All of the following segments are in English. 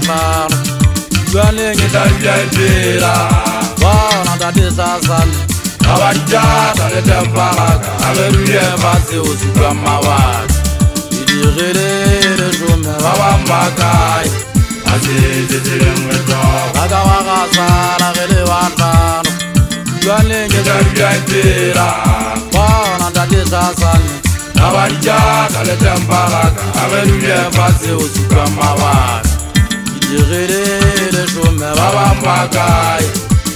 Wanfano Gwaling Italia Wana Tadisasan Awajata le Temparaga Aleluya Vasi Usukamawat Idirele Jume Wawamakai Azizi Zilemweto Agawakasara Gele Wanfano Gwaling Italia Wana Tadisasan Awajata le Temparaga Aleluya Vasi Usukamawat Idirele Jume Wawamakai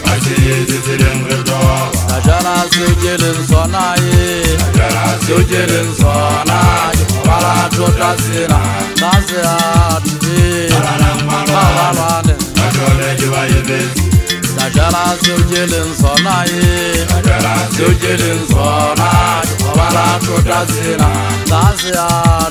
Najana Sujelin Sonaye Najana Sujelin Sonaye Wala Chota Sina Nasiat Wala Najana Sujelin Sonaye Najana Sujelin Sonaye Wala Chota Sina Nasiat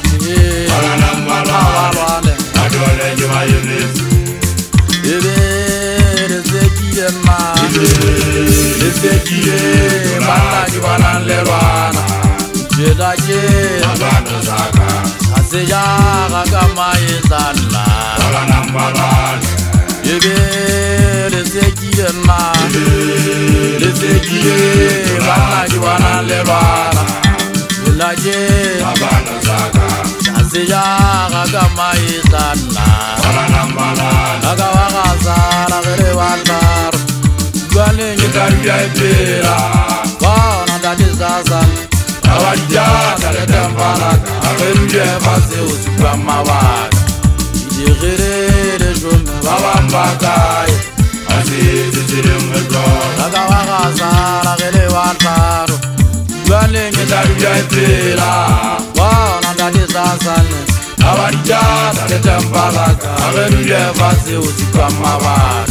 Ezekiel, Malaki Banan Lerwana, Jedaje, Aseya, Gama Izana, Ezekiel, Malaki Banan Lerwana, Jedaje, Aseya, Gama Izana, Agawakasara Gerewanbar. Gwaling Italia Wana Tadisasan Awajata le Temparaga Aleluya Vasi Usukamawat Idirele Jume Wawamakai Azizi Zilemweto Agawakasara Gele Wanfano Gwaling Italia Wana Tadisasan Awajata le Temparaga Aleluya Vasi Usukamawat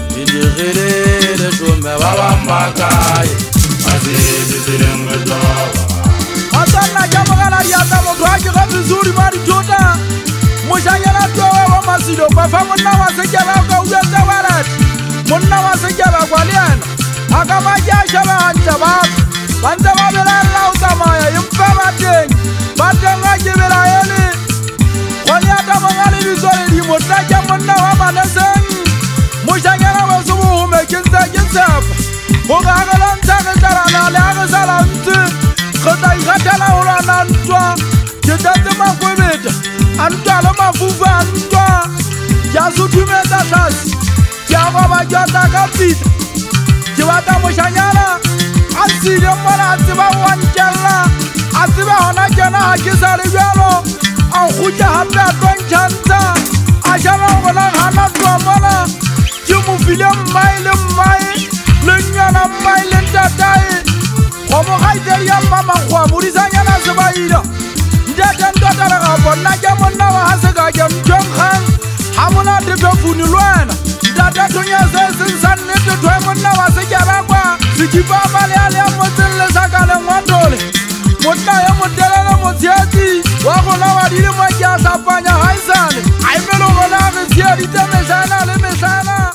Idirele Jume Wawamakai Azizi Zilemweto Asana Jamagala Yata Mokwaji Vizuri Mari Jota Mushanyala Towa Wamasido Kwafa Muna Wasejaba Kwa Uyeza Warat Muna Wasejaba Kwa Liana Akamaja Shaba Anjaba Anjaba Bila Lautamaya Ympema Ting Batanga Jibila Eli Kwanyata Mangali Vizuri Limutaja Muna Wamanesen Mushanyala Wasubu Mekinza Jinsab Mugagalan Tagatana Lagasalanti Kota Igatala Uranantwa Jedate Makwebet Antala Mafufa Antwa Yasutumeta Tasi Yagaba Jota Kapit Jiwata Mushanyala Asile Mwana Asiba Wanjala Asiba Honajana Hakisari Yalo Anhuja Hapea Konchanta Ashana Wala Hanatwa Mwana Jimu Filia Maile Lenyana Maile Tatai Komo Haideria Mama Kwa Murizanya na Zubaida Ndeten Dotara Gabon Najamon Nawa Hasega Jam Jonghan Hamuna Dipe Funilwana Ndata Tunya Zezin San Nete Tuemon Nawa Sejaragwa Sijiba Mali Alia Motele Sakale Mwandole Motna ya Motele na Motiati Wako Nawa Dili Majasa Panya Haisane Aimelo Gona Gisiadi Temesana Lemesana